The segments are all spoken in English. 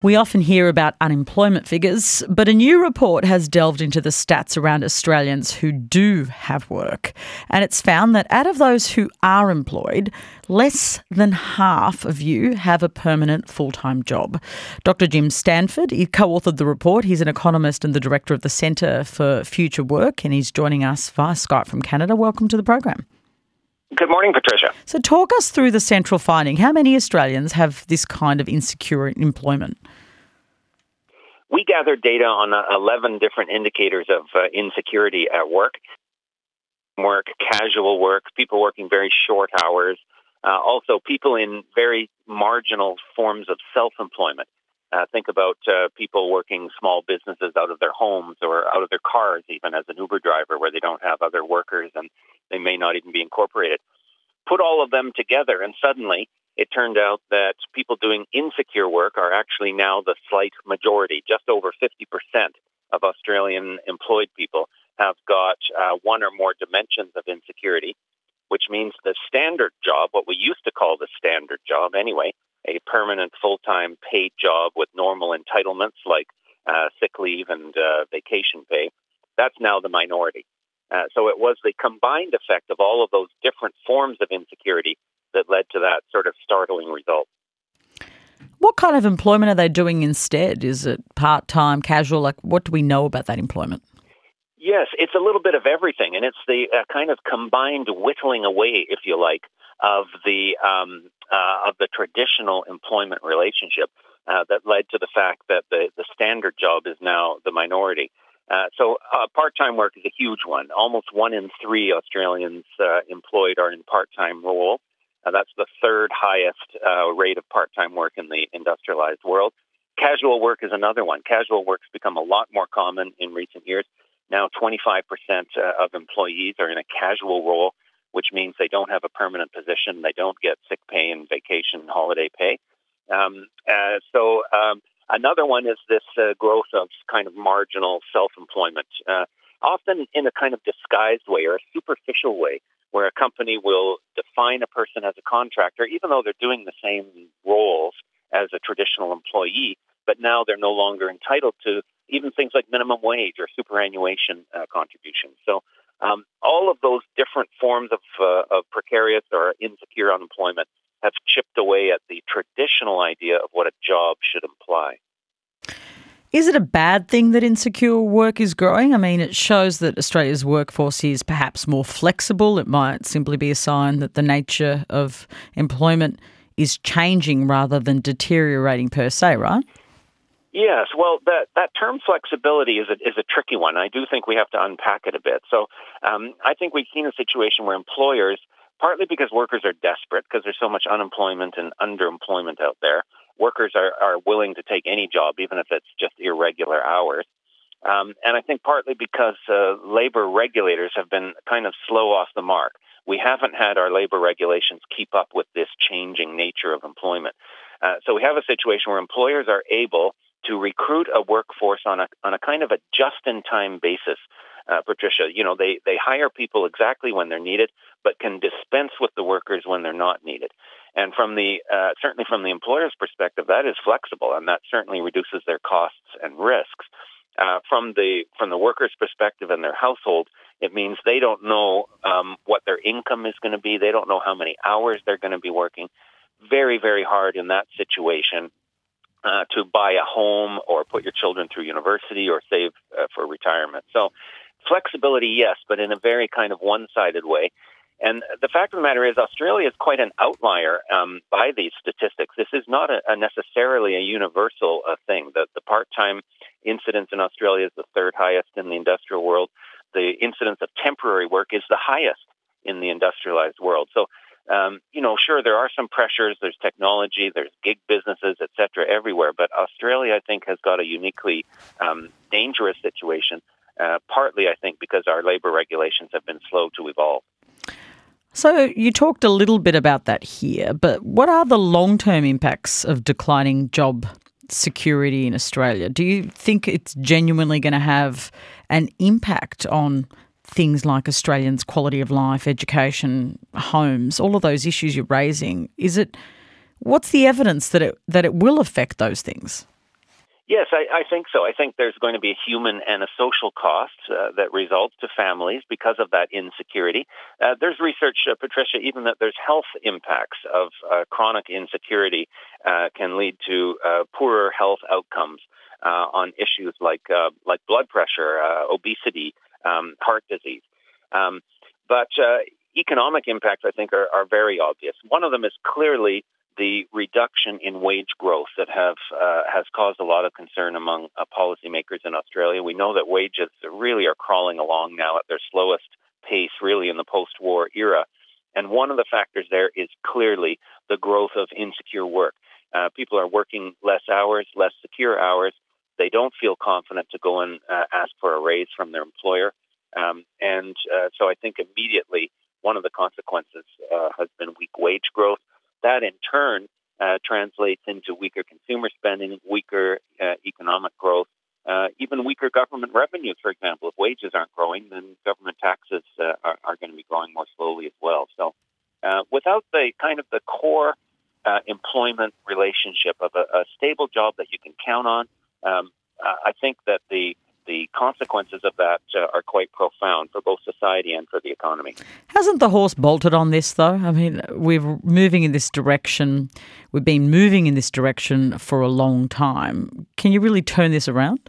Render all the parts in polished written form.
We often hear about unemployment figures, but a new report has delved into the stats around Australians who do have work. And it's found that out of those who are employed, less than half of you have a permanent full-time job. Dr. Jim Stanford, he co-authored the report. He's an economist and the director of the Centre for Future Work, and he's joining us via Skype from Canada. Welcome to the program. Good morning, Patricia. So talk us through the central finding. How many Australians have this kind of insecure employment? We gathered data on 11 different indicators of insecurity at work, casual work, people working very short hours, also people in very marginal forms of self-employment. Think about people working small businesses out of their homes or out of their cars, even as an Uber driver, where they don't have other workers and they may not even be incorporated. Put all of them together, and suddenly it turned out that people doing insecure work are actually now the slight majority. Just over 50% of Australian employed people have got one or more dimensions of insecurity, which means the standard job, what we used to call the standard job anyway, a permanent full-time paid job with normal entitlements like sick leave and vacation pay, that's now the minority. So it was the combined effect of all of those different forms of insecurity that led to that sort of startling result. What kind of employment are they doing instead? Is it part-time, casual? What do we know about that employment? Yes, it's a little bit of everything, and it's the kind of combined whittling away, if you like, of the traditional employment relationship that led to the fact that the standard job is now the minority. So part-time work is a huge one. Almost 1 in 3 Australians employed are in part-time role. That's the third highest rate of part-time work in the industrialized world. Casual work is another one. Casual work's become a lot more common in recent years. Now 25% of employees are in a casual role, which means they don't have a permanent position. They don't get sick pay and vacation and holiday pay. Another one is this growth of kind of marginal self-employment, often in a kind of disguised way or a superficial way, where a company will define a person as a contractor, even though they're doing the same roles as a traditional employee, but now they're no longer entitled to even things like minimum wage or superannuation contributions. So all of those different forms of precarious or insecure unemployment have chipped away at the traditional idea of what a job should imply. Is it a bad thing that insecure work is growing? I mean, it shows that Australia's workforce is perhaps more flexible. It might simply be a sign that the nature of employment is changing rather than deteriorating per se, right? Yes, well, that term flexibility is a tricky one. I do think we have to unpack it a bit. So I think we've seen a situation where employers, partly because workers are desperate, because there's so much unemployment and underemployment out there, workers are willing to take any job, even if it's just irregular hours. And I think partly because labor regulators have been kind of slow off the mark. We haven't had our labor regulations keep up with this changing nature of employment. So we have a situation where employers are able to recruit a workforce on a kind of a just-in-time basis. Patricia, they hire people exactly when they're needed, but can dispense with the workers when they're not needed. And from certainly from the employer's perspective, that is flexible, and that certainly reduces their costs and risks. From the worker's perspective and their household, it means they don't know what their income is going to be. They don't know how many hours they're going to be working. Very, very hard in that situation to buy a home or put your children through university or save for retirement. So flexibility, yes, but in a very kind of one-sided way. And the fact of the matter is Australia is quite an outlier by these statistics. This is not necessarily a universal thing. The part-time incidence in Australia is the third highest in the industrial world. The incidence of temporary work is the highest in the industrialized world. So, sure, there are some pressures. There's technology, there's gig businesses, et cetera, everywhere. But Australia, I think, has got a uniquely dangerous situation, partly, I think, because our labor regulations have been slow to evolve. So you talked a little bit about that here, but what are the long-term impacts of declining job security in Australia? Do you think it's genuinely going to have an impact on things like Australians' quality of life, education, homes, all of those issues you're raising? What's the evidence that it will affect those things? Yes, I think so. I think there's going to be a human and a social cost that results to families because of that insecurity. There's research, Patricia, even that there's health impacts of chronic insecurity can lead to poorer health outcomes on issues like blood pressure, obesity, heart disease. But economic impacts, I think, are very obvious. One of them is clearly the reduction in wage growth that has caused a lot of concern among policymakers in Australia. We know that wages really are crawling along now at their slowest pace, really, in the post-war era. And one of the factors there is clearly the growth of insecure work. People are working less hours, less secure hours. They don't feel confident to go and ask for a raise from their employer. So I think immediately one of the consequences has been weak wage growth. That in turn translates into weaker consumer spending, weaker economic growth, even weaker government revenues, for example. If wages aren't growing, then government taxes are going to be growing more slowly as well. So without the kind of the core employment relationship of a stable job that you can count on, I think that the consequences of that are quite profound for both society and for the economy. Hasn't the horse bolted on this, though? I mean, we're moving in this direction. We've been moving in this direction for a long time. Can you really turn this around?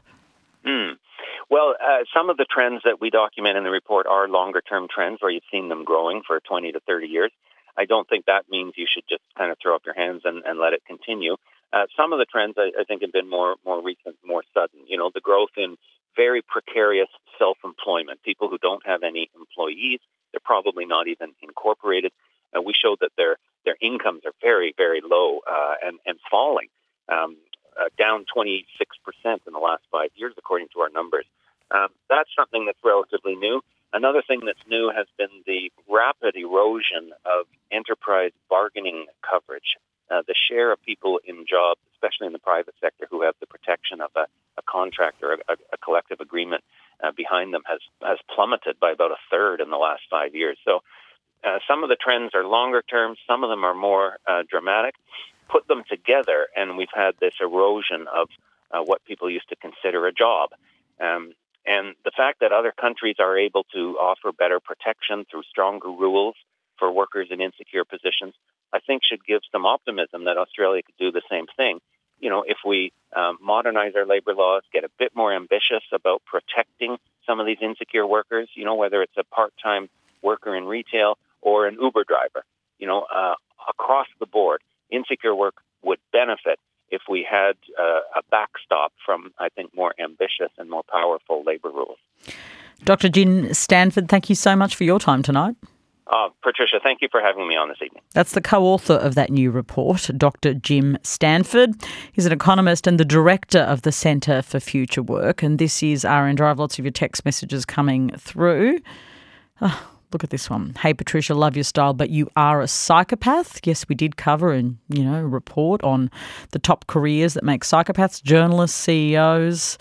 Well, some of the trends that we document in the report are longer-term trends where you've seen them growing for 20 to 30 years. I don't think that means you should just kind of throw up your hands and let it continue. Some of the trends, I think, have been more recent, more sudden. You know, the growth in very precarious self-employment, people who don't have any employees, they're probably not even incorporated. We showed that their incomes are very, very low and falling, down 26% in the last 5 years, according to our numbers. That's something that's relatively new. Another thing that's new has been the rapid erosion of enterprise bargaining coverage. The share of people in jobs, especially in the private sector, who have the protection of a contract or a collective agreement behind them has plummeted by about a third in the last 5 years. So some of the trends are longer term, some of them are more dramatic. Put them together, and we've had this erosion of what people used to consider a job. And the fact that other countries are able to offer better protection through stronger rules for workers in insecure positions, I think should give some optimism that Australia could do the same thing. You know, if we modernize our labor laws, get a bit more ambitious about protecting some of these insecure workers, you know, whether it's a part-time worker in retail or an Uber driver, you know, across the board, insecure work would benefit if we had a backstop from, I think, more ambitious and more powerful labor rules. Dr. Jim Stanford, thank you so much for your time tonight. Patricia, thank you for having me on this evening. That's the co-author of that new report, Dr. Jim Stanford. He's an economist and the director of the Centre for Future Work. And this is RN Drive. Lots of your text messages coming through. Oh, look at this one. Hey, Patricia, love your style, but you are a psychopath. Yes, we did cover a report on the top careers that make psychopaths, journalists, CEOs,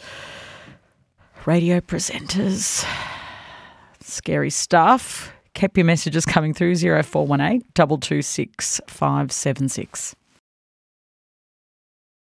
radio presenters. Scary stuff. Keep your messages coming through 0418 226 576.